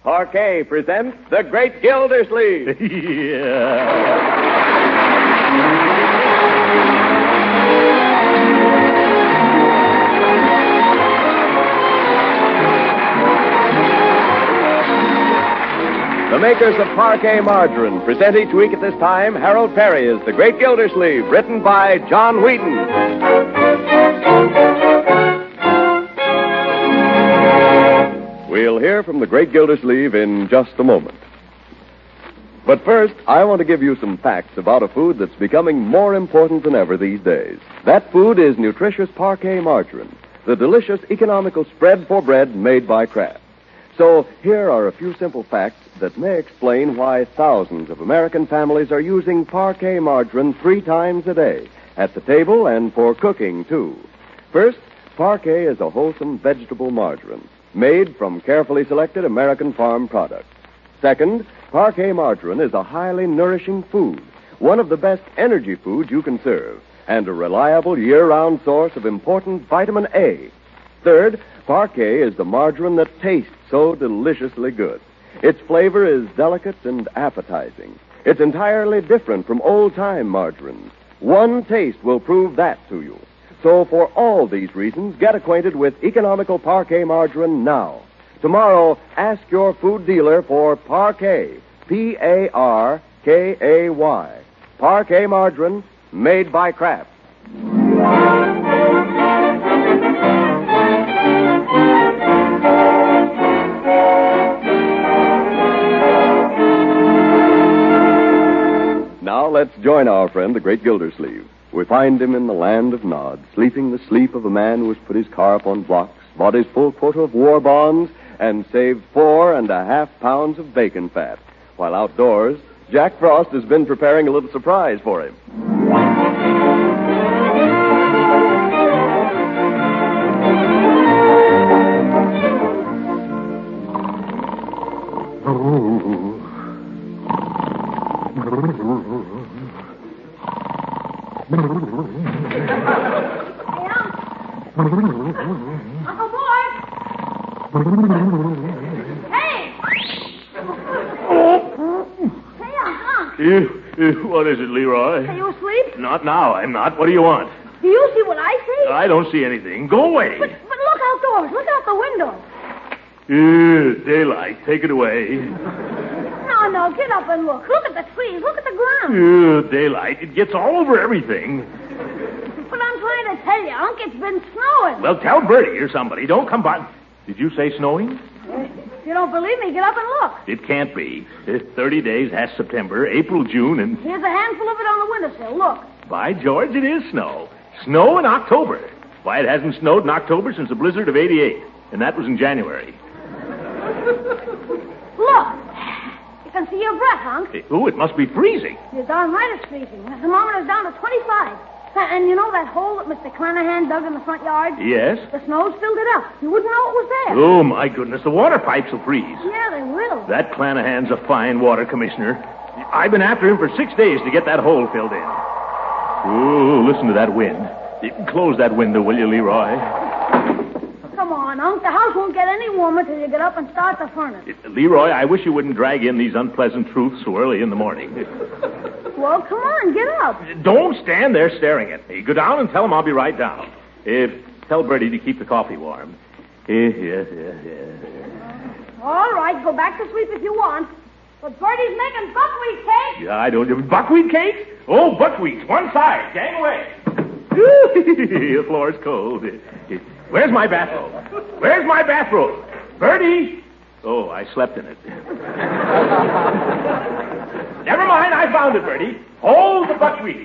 Parquet presents The Great Gildersleeve. The makers of Parquet Margarine present each week at this time Harold Perry as The Great Gildersleeve, written by John Wheaton. We'll hear from The Great Gildersleeve in just a moment. But first, I want to give you some facts about a food that's becoming more important than ever these days. That food is nutritious Parquet Margarine, the delicious, economical spread for bread made by Kraft. So here are a few simple facts that may explain why thousands of American families are using Parquet Margarine 3 times a day, at the table and for cooking, too. First, Parquet is a wholesome vegetable margarine made from carefully selected American farm products. Second, Parquet Margarine is a highly nourishing food, one of the best energy foods you can serve, and a reliable year-round source of important vitamin A. Third, Parquet is the margarine that tastes so deliciously good. Its flavor is delicate and appetizing. It's entirely different from old-time margarines. One taste will prove that to you. So for all these reasons, get acquainted with economical Parquet Margarine now. Tomorrow, ask your food dealer for Parquet, P-A-R-K-A-Y. Parquet Margarine, made by Kraft. Now let's join our friend, the Great Gildersleeve. We find him in the land of Nod, sleeping the sleep of a man who has put his car up on blocks, bought his full quota of war bonds, and saved 4.5 pounds of bacon fat. While outdoors, Jack Frost has been preparing a little surprise for him. Uncle Boy! Hey! Hey, What is it, Leroy? Are you asleep? Not now, I'm not. What do you want? Do you see what I see? I don't see anything. Go away. But look outdoors. Look out the window. Daylight. Take it away. No, get up and look. Look at the trees. Look at the ground. Daylight. It gets all over everything. But I'm trying to tell you, Unc, it's been snowing. Well, tell Bertie or somebody. Don't come by. Did you say snowing? If you don't believe me, get up and look. It can't be. 30 days has September, April, June, and... Here's a handful of it on the windowsill. Look. By George, it is snow. Snow in October. Why, it hasn't snowed in October since the blizzard of '88. And that was in January. Look. You can see your breath, Unc. It must be freezing. You're darn right it's freezing. The thermometer's down to 25. And you know that hole that Mr. Clanahan dug in the front yard? Yes. The snow's filled it up. You wouldn't know it was there. Oh, my goodness. The water pipes will freeze. Yeah, they will. That Clanahan's a fine water commissioner. I've been after him for 6 days to get that hole filled in. Oh, listen to that wind. Close that window, will you, Leroy? Come on, Unc. The house won't get any warmer till you get up and start the furnace. Leroy, I wish you wouldn't drag in these unpleasant truths so early in the morning. Well, come on, get up. Don't stand there staring at me. Go down and tell him I'll be right down. Tell Bertie to keep the coffee warm. Yes. All right, go back to sleep if you want. But Bertie's making buckwheat cake. Yeah, I don't... Buckwheat cake? Oh, buckwheat. One side. Gang away. The floor's cold. Where's my bathrobe? Where's my bathrobe? Bertie! Oh, I slept in it. Never mind, I found it, Bertie. Hold the buckwheat.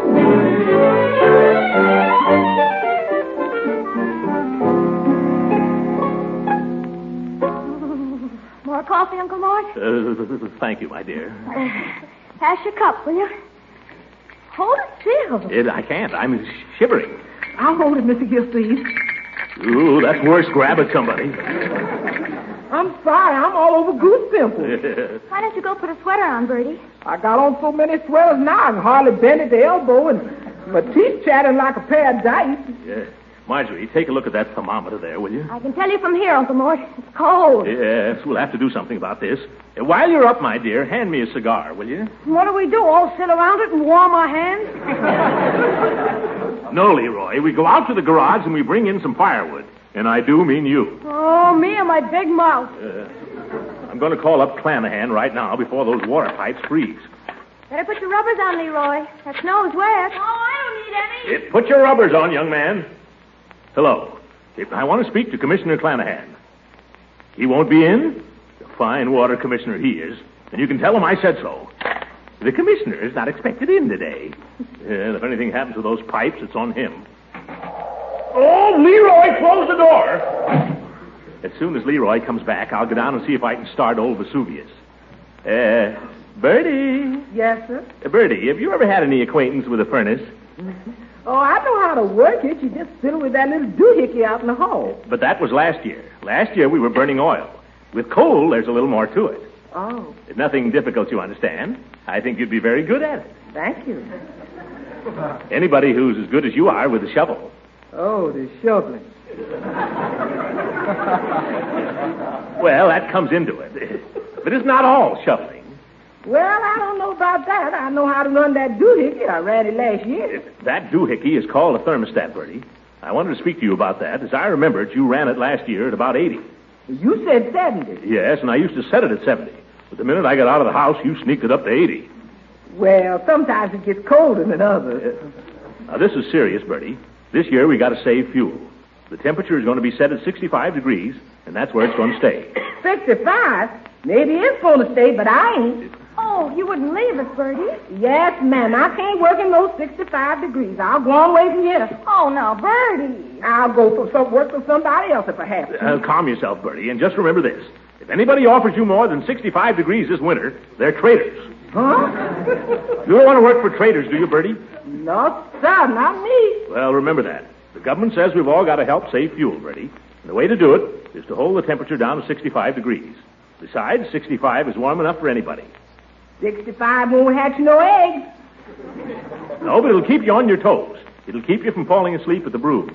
More coffee, Uncle Mort? Thank you, my dear. Pass your cup, will you? Hold it still. I can't. I'm shivering. I'll hold it, Mr. Gildersleeve. Ooh, that's worse. Grab it, somebody. I'm sorry. I'm all over goose pimples. Why don't you go put a sweater on, Bertie? I got on so many sweaters now I can hardly bend at the elbow, and my teeth chattering like a pair of dice. Yeah. Marjorie, take a look at that thermometer there, will you? I can tell you from here, Uncle Mort. It's cold. Yes, we'll have to do something about this. While you're up, my dear, hand me a cigar, will you? What do we do? All sit around it and warm our hands? No, Leroy. We go out to the garage and we bring in some firewood. And I do mean you. Oh, me and my big mouth. I'm going to call up Clanahan right now before those water pipes freeze. Better put your rubbers on, Leroy. That snow's wet. Oh, I don't need any. Put your rubbers on, young man. Hello. I want to speak to Commissioner Clanahan. He won't be in? A fine water commissioner he is. And you can tell him I said so. The commissioner is not expected in today. And if anything happens to those pipes, it's on him. Oh, Leroy, close the door. As soon as Leroy comes back, I'll go down and see if I can start old Vesuvius. Bertie. Yes, sir? Bertie, have you ever had any acquaintance with a furnace? Oh, I know how to work it. You just fiddle with that little doohickey out in the hall. But that was last year. Last year we were burning oil. With coal, there's a little more to it. Oh, It's nothing difficult, you understand. I think you'd be very good at it. thank you. Anybody who's as good as you are with a shovel. Oh, the shoveling. Well, that comes into it. But it's not all shoveling. Well, I don't know about that. I know how to run that doohickey. I ran it last year. That doohickey is called a thermostat, Bertie. I wanted to speak to you about that. As I remember it, you ran it last year at about 80. You said 70. Yes, and I used to set it at 70. But the minute I got out of the house, you sneaked it up to 80. Well, sometimes it gets colder than others. Now, this is serious, Bertie. This year we got to save fuel. The temperature is going to be set at 65 degrees, and that's where it's going to stay. 65? Maybe it's going to stay, but I ain't. Oh, you wouldn't leave us, Bertie. Yes, ma'am. I can't work in those 65 degrees. I'll go on away from here. Oh, now, Bertie. I'll go for some work for somebody else if I have to. Calm yourself, Bertie, and just remember this. If anybody offers you more than 65 degrees this winter, they're traitors. Huh? You don't want to work for traitors, do you, Bertie? No, sir, not me. Well, remember that. The government says we've all got to help save fuel, Bertie. And the way to do it is to hold the temperature down to 65 degrees. Besides, 65 is warm enough for anybody. 65 won't hatch no eggs. No, but it'll keep you on your toes. It'll keep you from falling asleep at the broom.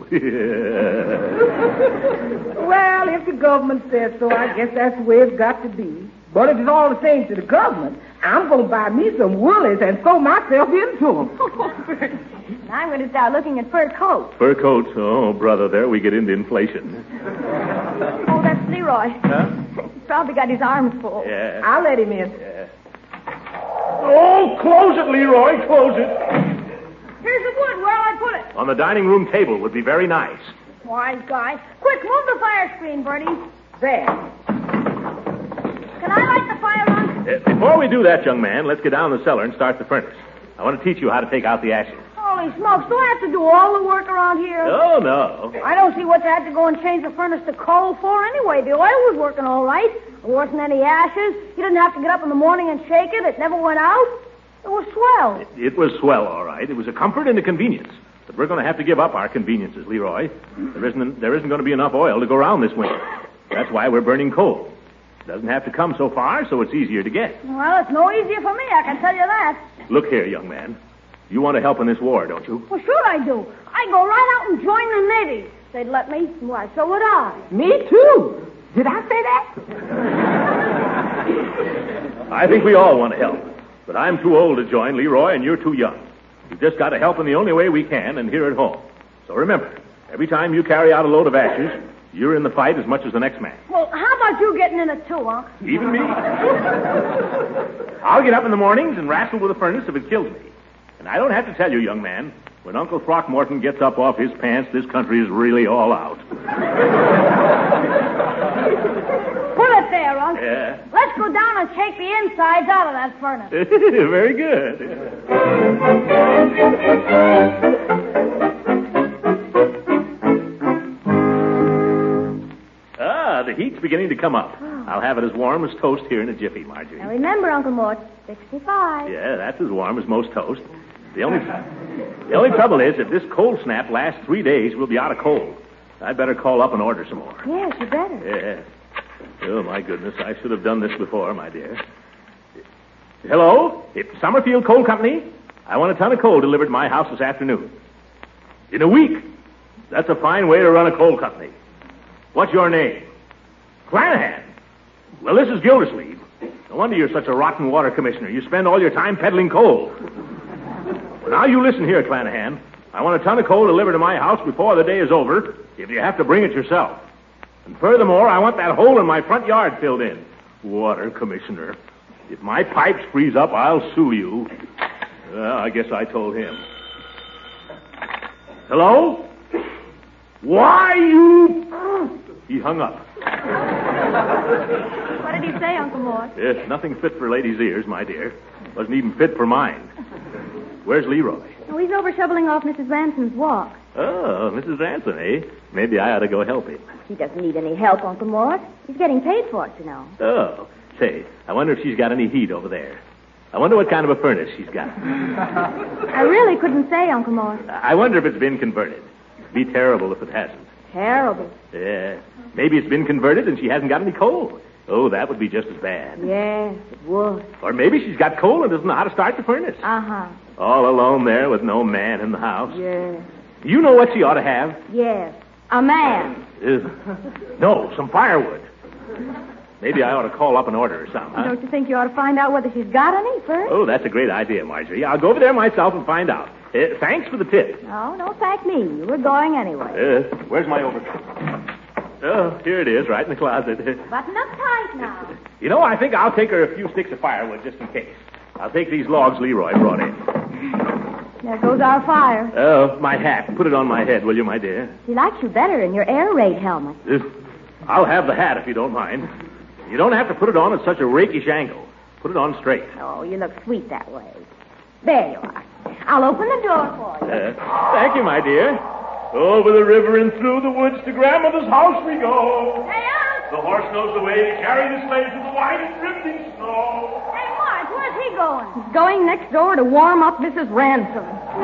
Well, if the government says so, I guess that's the way it's got to be. But if it's all the same to the government, I'm going to buy me some woolies and sew myself into them. I'm going to start looking at fur coats. Fur coats? Oh, brother, there we get into inflation. Oh, that's Leroy. Huh? He's probably got his arms full. Yeah. I'll let him in. Oh, close it, Leroy, close it. Here's the wood. Where'll I put it? On the dining room table would be very nice. Wise guy. Quick, move the fire screen, Bertie. There. Can I light the fire on? Before we do that, young man, let's get down the cellar and start the furnace. I want to teach you how to take out the ashes. Holy smokes, do I have to do all the work around here? Oh, no. I don't see what you had to go and change the furnace to coal for anyway. The oil was working all right. There wasn't any ashes. You didn't have to get up in the morning and shake it. It never went out. It was swell. It was swell, all right. It was a comfort and a convenience. But we're going to have to give up our conveniences, Leroy. There isn't going to be enough oil to go around this winter. That's why we're burning coal. It doesn't have to come so far, so it's easier to get. Well, it's no easier for me, I can tell you that. Look here, young man. You want to help in this war, don't you? Well, sure I do. I'd go right out and join the Navy. If they'd let me. Why, so would I. Me too. Did I say that? I think we all want to help. But I'm too old to join, Leroy, and you're too young. We've just got to help in the only way we can, and here at home. So remember, every time you carry out a load of ashes, you're in the fight as much as the next man. Well, how about you getting in it too, Unc? Even me. I'll get up in the mornings and wrestle with the furnace if it kills me. And I don't have to tell you, young man, when Uncle Throckmorton gets up off his pants, this country is really all out. Put it there, Unc. Yeah. Let's go down and shake the insides out of that furnace. Very good. The heat's beginning to come up. I'll have it as warm as toast here in a jiffy, Marjorie. Now remember, Uncle Mort, 65. Yeah, that's as warm as most toast. The only trouble is, if this cold snap lasts 3 days, we'll be out of coal. I'd better call up and order some more. Yes, you better. Yeah. Oh, my goodness, I should have done this before, my dear. Hello? It's Summerfield Coal Company. I want a ton of coal delivered to my house this afternoon. In a week. That's a fine way to run a coal company. What's your name? Clanahan. Well, this is Gildersleeve. No wonder you're such a rotten water commissioner. You spend all your time peddling coal. Well, now you listen here, Clanahan. I want a ton of coal delivered to my house before the day is over, if you have to bring it yourself. And furthermore, I want that hole in my front yard filled in. Water commissioner. If my pipes freeze up, I'll sue you. Well, I guess I told him. Hello? Why, you... He hung up. What did he say, Uncle Mort? Yes, nothing fit for ladies' ears, my dear. Wasn't even fit for mine. Where's Leroy? Oh, he's over shoveling off Mrs. Ransom's walk. Oh, Mrs. Ransom, eh? Maybe I ought to go help him. He doesn't need any help, Uncle Mort. He's getting paid for it, you know. Oh, say, I wonder if she's got any heat over there. I wonder what kind of a furnace she's got. I really couldn't say, Uncle Mort. I wonder if it's been converted. It'd be terrible if it hasn't. Terrible. Yeah. Maybe it's been converted and she hasn't got any coal. Oh, that would be just as bad. Yes, it would. Or maybe she's got coal and doesn't know how to start the furnace. Uh-huh. All alone there with no man in the house. Yes. You know what she ought to have? Yes. A man. No, some firewood. Maybe I ought to call up and order her some, huh? Don't you think you ought to find out whether she's got any first? Oh, that's a great idea, Marjorie. I'll go over there myself and find out. Thanks for the tip. No, don't thank me. You were going anyway. Where's my overcoat? Oh, here it is, right in the closet. Button up tight now. You know, I think I'll take her a few sticks of firewood just in case. I'll take these logs Leroy brought in. There goes our fire. Oh, my hat. Put it on my head, will you, my dear? She likes you better in your air raid helmet. I'll have the hat if you don't mind. You don't have to put it on at such a rakish angle. Put it on straight. Oh, you look sweet that way. There you are. I'll open the door for you. Thank you, my dear. Over the river and through the woods to grandmother's house we go. Hey, Unc! The horse knows the way to carry the sleigh through the white and drifting snow. Hey, Marge, where's he going? He's going next door to warm up Mrs. Ransom.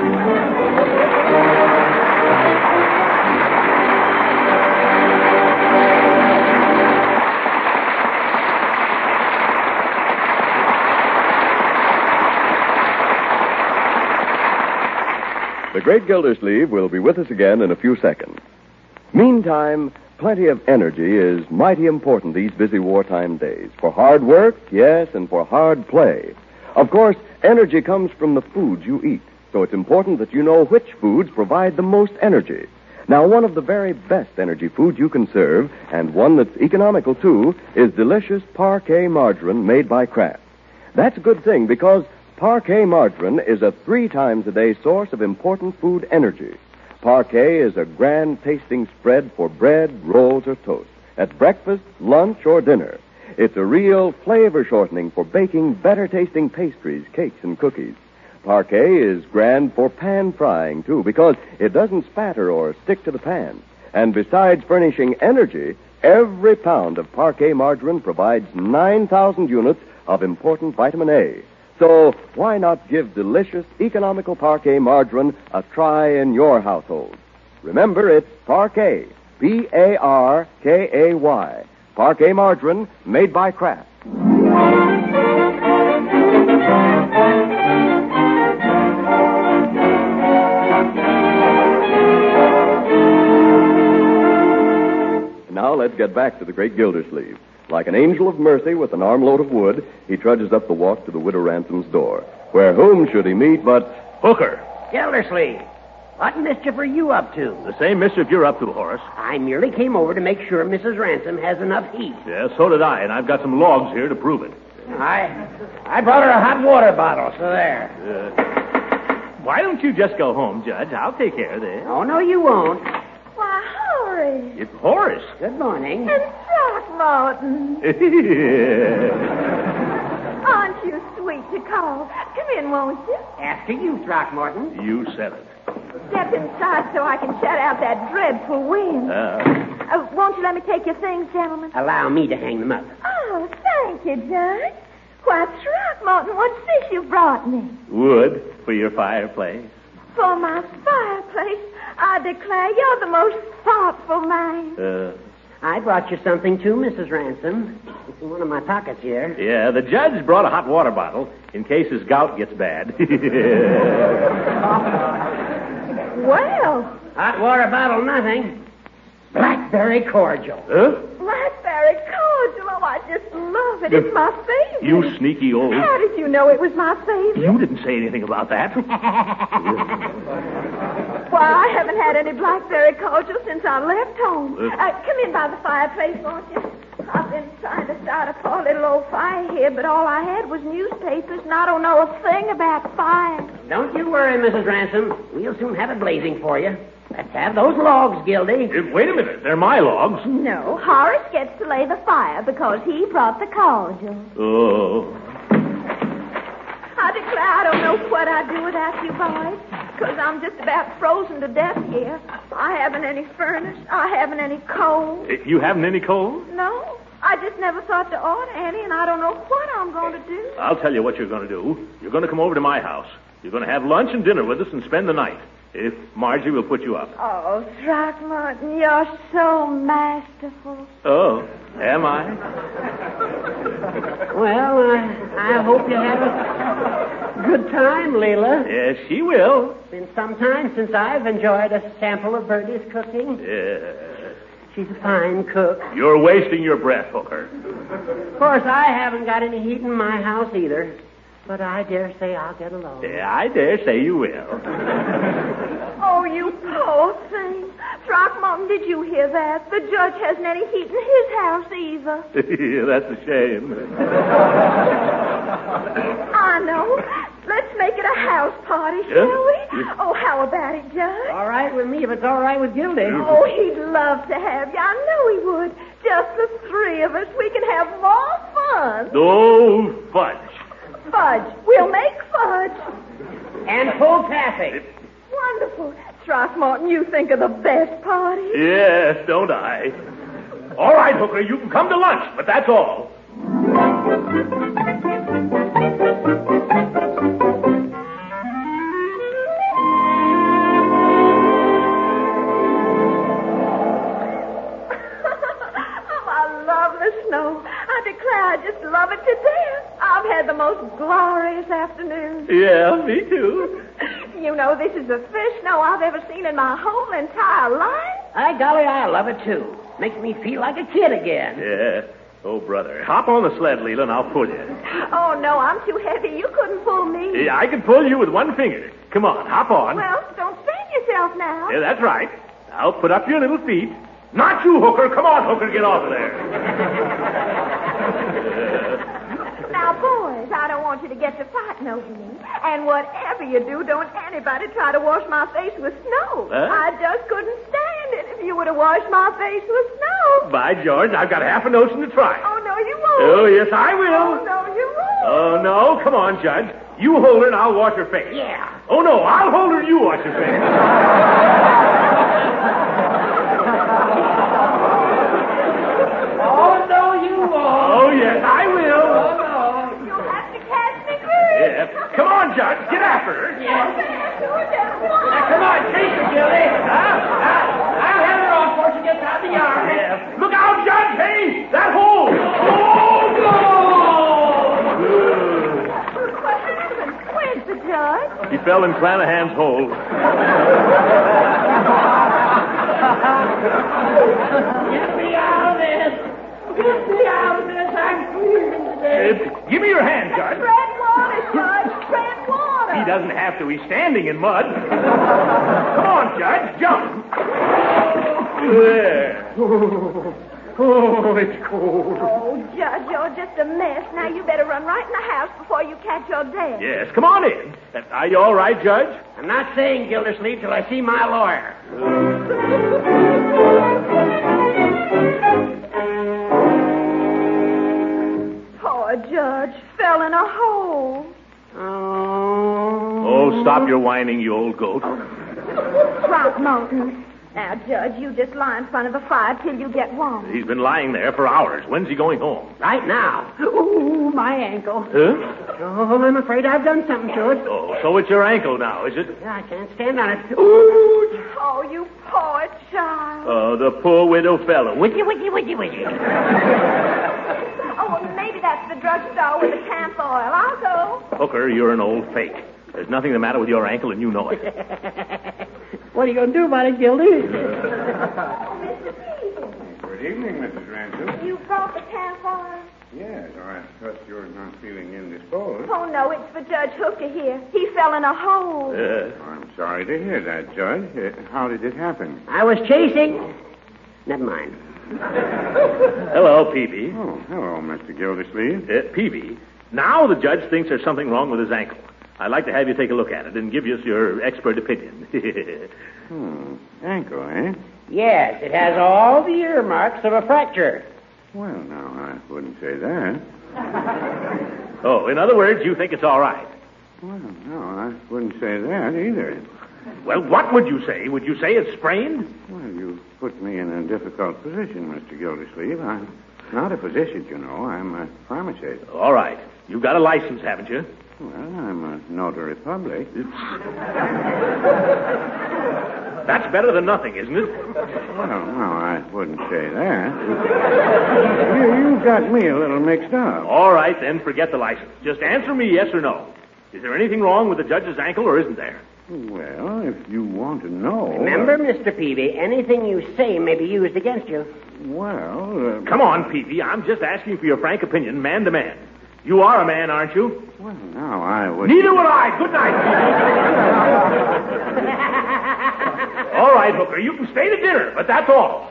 The Great Gildersleeve will be with us again in a few seconds. Meantime, plenty of energy is mighty important these busy wartime days. For hard work, yes, and for hard play. Of course, energy comes from the foods you eat, so it's important that you know which foods provide the most energy. Now, one of the very best energy foods you can serve, and one that's economical too, is delicious Parquet margarine made by Kraft. That's a good thing because Parquet margarine is a 3 times a day source of important food energy. Parquet is a grand tasting spread for bread, rolls, or toast, at breakfast, lunch, or dinner. It's a real flavor shortening for baking better tasting pastries, cakes, and cookies. Parquet is grand for pan frying, too, because it doesn't spatter or stick to the pan. And besides furnishing energy, every pound of Parquet margarine provides 9,000 units of important vitamin A. So why not give delicious, economical Parquet margarine a try in your household? Remember, it's Parquet, Parkay, Parquet margarine made by Kraft. Now let's get back to the Great Gildersleeve. Like an angel of mercy with an armload of wood, he trudges up the walk to the Widow Ransom's door, where whom should he meet but Hooker. Gildersleeve, what mischief are you up to? The same mischief you're up to, Horace. I merely came over to make sure Mrs. Ransom has enough heat. Yeah, so did I, and I've got some logs here to prove it. I brought her a hot water bottle, so there. Why don't you just go home, Judge? I'll take care of this. Oh, no, you won't. Why, Horace. It's Horace. Good morning. And Throckmorton. Aren't you sweet to call? Come in, won't you? After you, Throckmorton. You said it. Step inside so I can shut out that dreadful wind. Won't you let me take your things, gentlemen? Allow me to hang them up. Oh, thank you, Judge. Why, Throckmorton, what's this you brought me? Wood for your fireplace. For my fireplace, I declare you're the most thoughtful man. I brought you something, too, Mrs. Ransom. It's in one of my pockets here. Yeah, the judge brought a hot water bottle in case his gout gets bad. Well, Hot water bottle, nothing. Blackberry cordial. Huh? Blackberry cordial. Oh, I just love it. It's my favorite. You sneaky old... How did you know it was my favorite? You didn't say anything about that. Why, I haven't had any blackberry cordial since I left home. Come in by the fireplace, won't you? I've been trying to start a poor little old fire here, but all I had was newspapers, and I don't know a thing about fire. Don't you worry, Mrs. Ransom. We'll soon have it blazing for you. Let's have those logs, Gildy. Wait a minute. They're my logs. No, Horace gets to lay the fire because he brought the cordial. Oh. I declare I don't know what I'd do without you boys, because I'm just about frozen to death here. I haven't any furnace. I haven't any coal. You haven't any coal? No, I just never thought to order any, and I don't know what I'm going to do. I'll tell you what you're going to do. You're going to come over to my house. You're going to have lunch and dinner with us and spend the night. If Margie will put you up. Oh, Throckmorton, you're so masterful. Oh, am I? Well, I hope you have a good time, Leila. Yes, she will. It's been some time since I've enjoyed a sample of Bertie's cooking. Yes. She's a fine cook. You're wasting your breath, Hooker. Of course, I haven't got any heat in my house either. But I dare say I'll get along. Yeah, I dare say you will. Oh, you poor thing. Throckmorton, did you hear that? The judge hasn't any heat in his house either. That's a shame. I know. Let's make it a house party, shall we? Oh, how about it, Judge? All right with me if it's all right with Gildy. Oh, he'd love to have you. I know he would. Just the three of us. We can have more fun. Oh, fudge. Fudge. We'll make fudge. And full taffy. Wonderful. Throckmorton, you think of the best party. Yes, don't I? All right, Hooker, you can come to lunch, but that's all. Snow. I declare I just love it to death. I've had the most glorious afternoon. Yeah, me too. You know, this is the first snow I've ever seen in my whole entire life. By golly, I love it too. Makes me feel like a kid again. Yeah. Oh, brother. Hop on the sled, Leela, and I'll pull you. Oh, no, I'm too heavy. You couldn't pull me. Yeah, I can pull you with one finger. Come on, hop on. Well, don't strain yourself now. Yeah, that's right. I'll put up your little feet. Not you, Hooker. Come on, Hooker, get off of there. Now, boys, I don't want you to get to fighting over me. And whatever you do, don't anybody try to wash my face with snow. Huh? I just couldn't stand it if you were to wash my face with snow. By George, I've got half a notion to try. Oh, no, you won't. Oh, yes, I will. Oh, no, you won't. Oh, no. Come on, Judge. You hold her and I'll wash her face. Yeah. Oh, no, I'll hold her and you wash her face. Oh, no, you won't. Oh, yes, I will. Oh, no. You'll have to catch me first. Yeah. Come on, Judge. Get after her. Yes. Now, Come on, chase her, Gildy. I'll have her off before she gets out of the yard. Yeah. Look out, Judge. Hey, that hole. Oh, no. What happened? Where's the judge? He fell in Clanahan's hole. Get me out of this. Get me out of this. I'm freezing to death. Give me your hand, Judge. Tread water, Judge. Tread water. He doesn't have to. He's standing in mud. Come on, Judge. Jump. There. Oh, it's cold. Oh, Judge, you're just a mess. Now you better run right in the house before you catch your death. Yes, come on in. Are you all right, Judge? I'm not saying Gildersleeve till I see my lawyer. Poor Judge fell in a hole. Oh, stop your whining, you old goat. Throckmorton. Now, Judge, you just lie in front of the fire till you get warm. He's been lying there for hours. When's he going home? Right now. Ooh, my ankle. Huh? Oh, I'm afraid I've done something to it. Oh, so it's your ankle now, is it? Yeah, I can't stand on it. Ooh. Oh, you poor child. Oh, the poor widow fellow. Witchy, witchy, witchy, witchy. Oh, well, maybe that's the drugstore with the camp oil. I'll go. Hooker, you're an old fake. There's nothing the matter with your ankle, and you know it. What are you going to do about it, Gildy? Good evening, Mrs. Ransom. You brought the camphor? Yes, I trust you're not feeling indisposed. Oh, no, it's for Judge Hooker here. He fell in a hole. I'm sorry to hear that, Judge. How did it happen? I was chasing. Never mind. Hello, Peavy. Oh, hello, Mr. Gildersleeve. Peavy, now the judge thinks there's something wrong with his ankle. I'd like to have you take a look at it and give us your expert opinion. Ankle, eh? Yes, it has all the earmarks of a fracture. Well, now, I wouldn't say that. Oh, in other words, you think it's all right? Well, no, I wouldn't say that either. Well, what would you say? Would you say it's sprained? Well, you put me in a difficult position, Mr. Gildersleeve. I'm not a physician, you know. I'm a pharmacist. All right. You've got a license, haven't you? Well, I'm a notary public. That's better than nothing, isn't it? Well, no, I wouldn't say that. You got me a little mixed up. All right, then forget the license. Just answer me yes or no. Is there anything wrong with the judge's ankle or isn't there? Well, if you want to know... Remember, Mr. Peavy, anything you say may be used against you. Well... Come on, Peavy. I'm just asking for your frank opinion, man to man. You are a man, aren't you? Well, now, I would... Neither would I. Good night. All right, Hooker, you can stay to dinner, but that's all.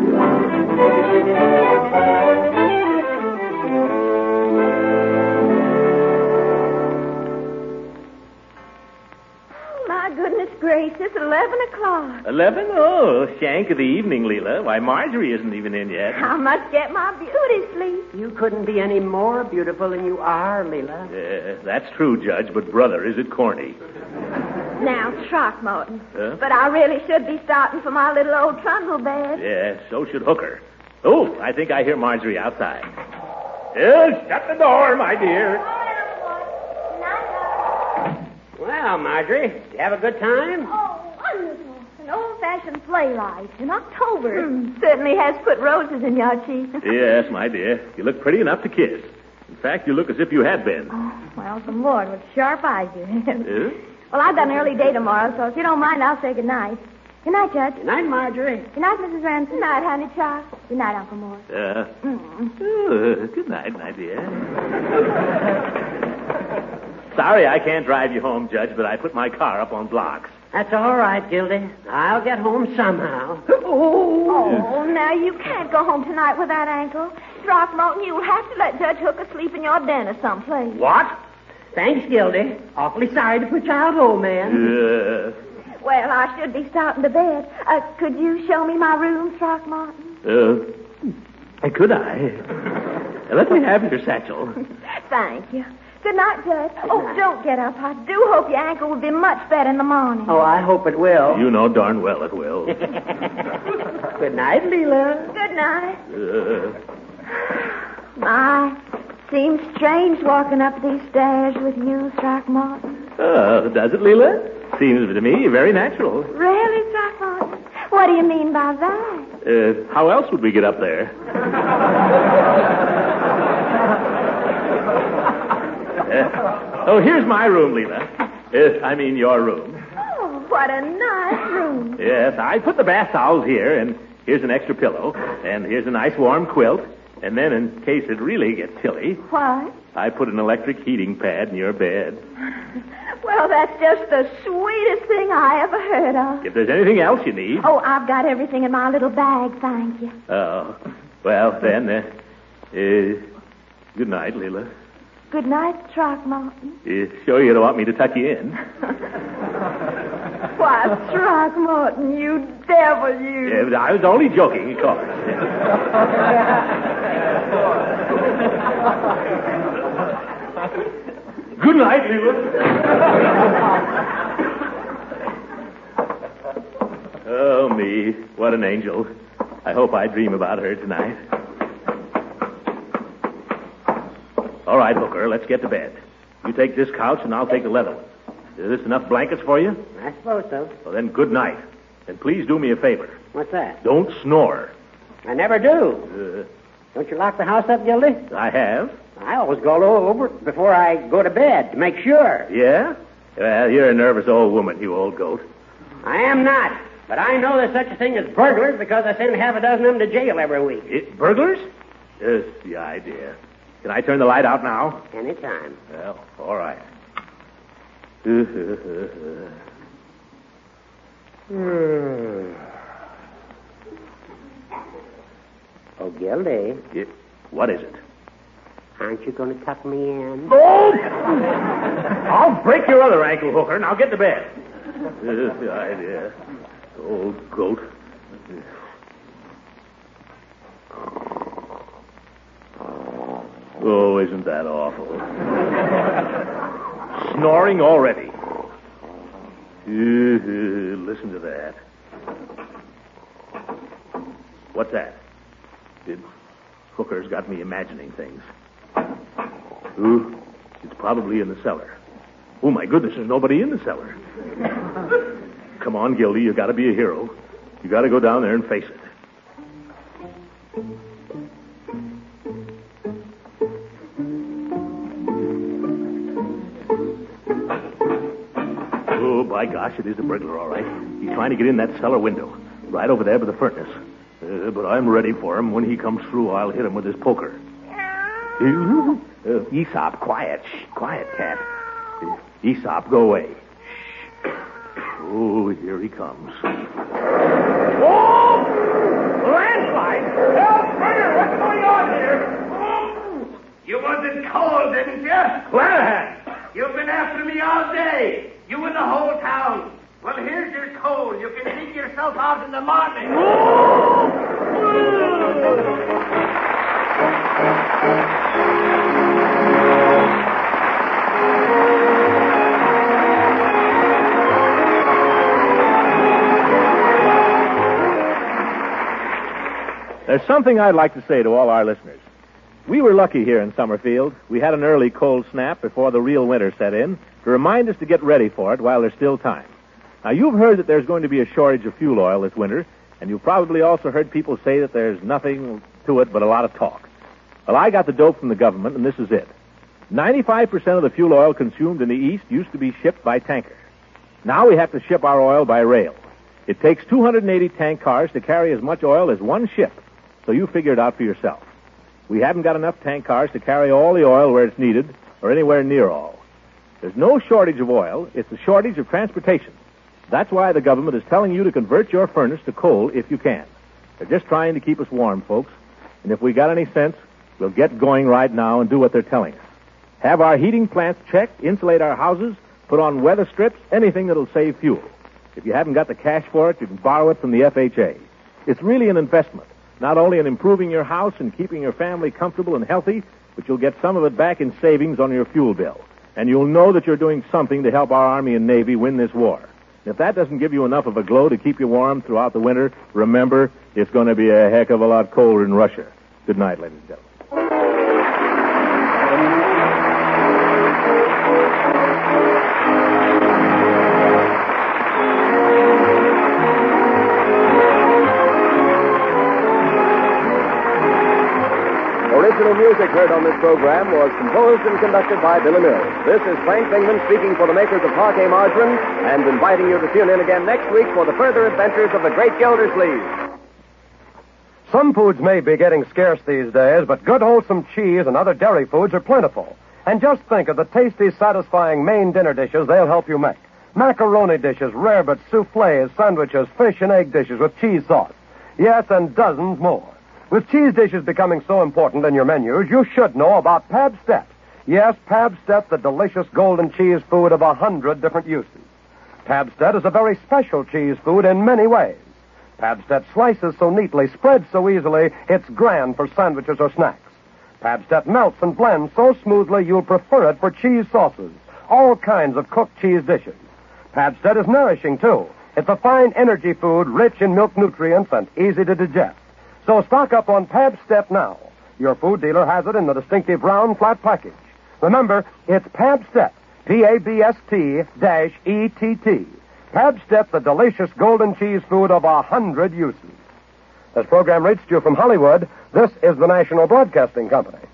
Goodness gracious, 11 o'clock. 11? Oh, shank of the evening, Leela. Why, Marjorie isn't even in yet. I must get my beauty sleep. You couldn't be any more beautiful than you are, Leela. That's true, Judge, but brother, is it corny? Now, Throckmorton. But I really should be starting for my little old trundle bed. Yeah, so should Hooker. Oh, I think I hear Marjorie outside. Shut the door, my dear. Well, Marjorie, did you have a good time? Oh, wonderful. An old-fashioned sleigh ride in October. Certainly has put roses in your cheeks. Yes, my dear. You look pretty enough to kiss. In fact, you look as if you had been. Oh, well, the Lord, what sharp eyes you have. Well, I've got an early day tomorrow, so if you don't mind, I'll say good night. Good night, Judge. Good night, Marjorie. Good night, Mrs. Ransom. Good night, honey, Charles. Good night, Uncle Morris. Good night, my dear. Sorry I can't drive you home, Judge, but I put my car up on blocks. That's all right, Gildy. I'll get home somehow. Oh, now you can't go home tonight with that ankle. Throckmorton, you'll have to let Judge Hooker sleep in your den or someplace. What? Thanks, Gildy. Awfully sorry to put you out, old man. Well, I should be starting to bed. Could you show me my room, Throckmorton? Could I? Let me have your satchel. Thank you. Good night, Judge. Oh, don't get up. I do hope your ankle will be much better in the morning. Oh, I hope it will. You know darn well it will. Good night, Leela. Good night. My, seems strange walking up these stairs with you, Throckmorton. Does it, Leela? Seems to me very natural. Really, Throckmorton? What do you mean by that? How else would we get up there? Here's my room, Leela. I mean, your room. Oh, what a nice room. Yes, I put the bath towels here, and here's an extra pillow, and here's a nice warm quilt, and then in case it really gets chilly... What? I put an electric heating pad in your bed. Well, that's just the sweetest thing I ever heard of. If there's anything else you need... Oh, I've got everything in my little bag, thank you. Oh, well, then, good night, Leela. Good night, Throckmorton. Sure you don't want me to tuck you in? Why, Throckmorton, you devil, you. Yeah, I was only joking, of course. Good night, Leela. Oh, me. What an angel. I hope I dream about her tonight. All right, Hooker, let's get to bed. You take this couch, and I'll take the leather one. Is this enough blankets for you? I suppose so. Well, then, good night. And please do me a favor. What's that? Don't snore. I never do. Don't you lock the house up, Gildy? I have. I always go over it before I go to bed to make sure. Yeah? Well, you're a nervous old woman, you old goat. I am not. But I know there's such a thing as burglars because I send half a dozen of them to jail every week. Burglars? Just the idea. Can I turn the light out now? Anytime. Well, all right. Oh, Gildy. What is it? Aren't you going to tuck me in? Oh! I'll break your other ankle, Hooker. Now get to bed. Just the idea. Old goat. Oh, isn't that awful? Snoring already. Listen to that. What's that? Hooker's got me imagining things. Ooh, it's probably in the cellar. Oh, my goodness, there's nobody in the cellar. Come on, Gildy, you got to be a hero. You got to go down there and face it. Oh, by gosh, it is the burglar, all right. He's trying to get in that cellar window, right over there by the furnace. But I'm ready for him. When he comes through, I'll hit him with his poker. Aesop, quiet. Shh, quiet, cat. Aesop, go away. Shh. Oh, here he comes. Oh! Landslide! Help, Burger! What's going on here? Oh! You wasn't cold, didn't you? Lanahan! You've been after me all day. You and the whole town. Well, here's your coal. You can dig yourself out in the morning. There's something I'd like to say to all our listeners. We were lucky here in Summerfield. We had an early cold snap before the real winter set in to remind us to get ready for it while there's still time. Now, you've heard that there's going to be a shortage of fuel oil this winter, and you've probably also heard people say that there's nothing to it but a lot of talk. Well, I got the dope from the government, and this is it. 95% of the fuel oil consumed in the East used to be shipped by tanker. Now we have to ship our oil by rail. It takes 280 tank cars to carry as much oil as one ship, so you figure it out for yourself. We haven't got enough tank cars to carry all the oil where it's needed, or anywhere near all. There's no shortage of oil. It's a shortage of transportation. That's why the government is telling you to convert your furnace to coal if you can. They're just trying to keep us warm, folks. And if we got any sense, we'll get going right now and do what they're telling us. Have our heating plants checked, insulate our houses, put on weather strips, anything that'll save fuel. If you haven't got the cash for it, you can borrow it from the FHA. It's really an investment, not only in improving your house and keeping your family comfortable and healthy, but you'll get some of it back in savings on your fuel bill. And you'll know that you're doing something to help our Army and Navy win this war. If that doesn't give you enough of a glow to keep you warm throughout the winter, remember, it's going to be a heck of a lot colder in Russia. Good night, ladies and gentlemen. Original music heard on this program was composed and conducted by Billy Mills. This is Frank Bingman speaking for the makers of Parquet Margarine and inviting you to tune in again next week for the further adventures of the Great Gildersleeve. Some foods may be getting scarce these days, but good wholesome cheese and other dairy foods are plentiful. And just think of the tasty, satisfying main dinner dishes they'll help you make. Macaroni dishes, rarebits, soufflés, sandwiches, fish and egg dishes with cheese sauce. Yes, and dozens more. With cheese dishes becoming so important in your menus, you should know about Pabst-ett. Yes, Pabst-ett, the delicious golden cheese food of 100 different uses. Pabst-ett is a very special cheese food in many ways. Pabst-ett slices so neatly, spreads so easily, it's grand for sandwiches or snacks. Pabst-ett melts and blends so smoothly you'll prefer it for cheese sauces, all kinds of cooked cheese dishes. Pabst-ett is nourishing, too. It's a fine energy food, rich in milk nutrients and easy to digest. So stock up on Pabst-ett now. Your food dealer has it in the distinctive round, flat package. Remember, it's Pabst-ett, Pabst-ETT. Pabst-ett, the delicious golden cheese food of 100 uses. This program reached you from Hollywood. This is the National Broadcasting Company.